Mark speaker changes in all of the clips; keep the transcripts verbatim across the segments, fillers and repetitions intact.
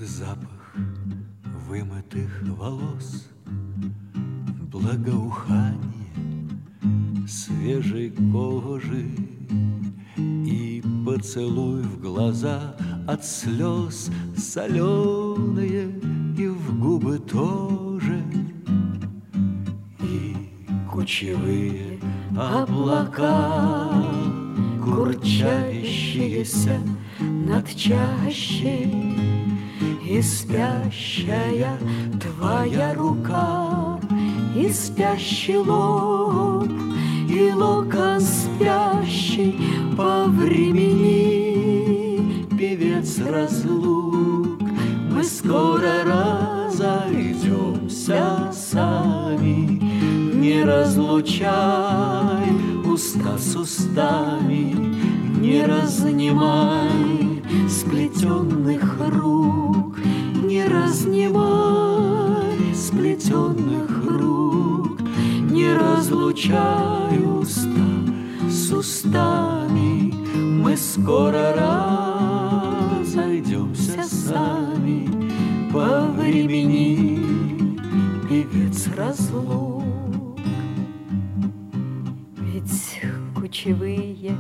Speaker 1: Запах вымытых волос, благоухание свежей кожи и поцелуй в глаза от слез соленые и в губы тоже, и кучевые облака, курчавящиеся над чащей, и спящая твоя рука, и спящий лоб, и локон спящий по времени, певец разлук. Мы скоро разойдемся сами, не разлучай уста с устами, не разнимай сплетенных рук, не разнимай сплетенных рук, не разлучай уста с устами. Мы скоро разойдемся сами по времени, певец разлук.
Speaker 2: Ведь кучевые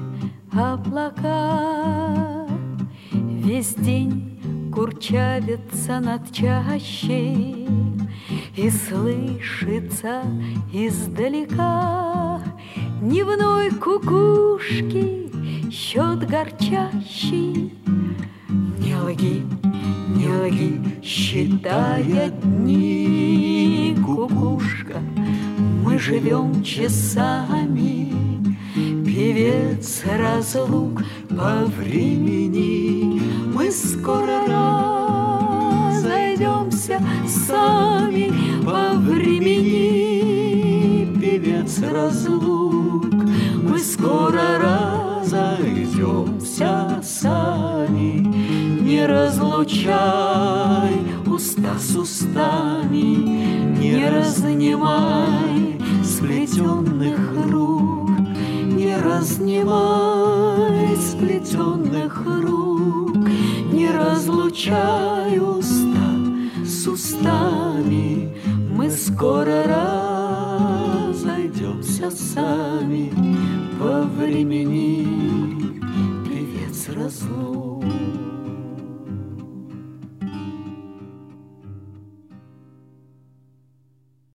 Speaker 2: облака весь день курчавятся над чащей, и слышится издалека дневной кукушки счет горчащий. Не лги, не лги, считая дни, кукушка, мы живем часами, певец разлук по времени. Мы скоро разойдемся сами по времени, певец разлук. Мы скоро разойдемся сами, не разлучай уста с устами, не разнимай сплетенных рук, не разнимай сплетенных рук, не разлучай уста с устами. Мы скоро разойдемся сами по времени, певец разлук.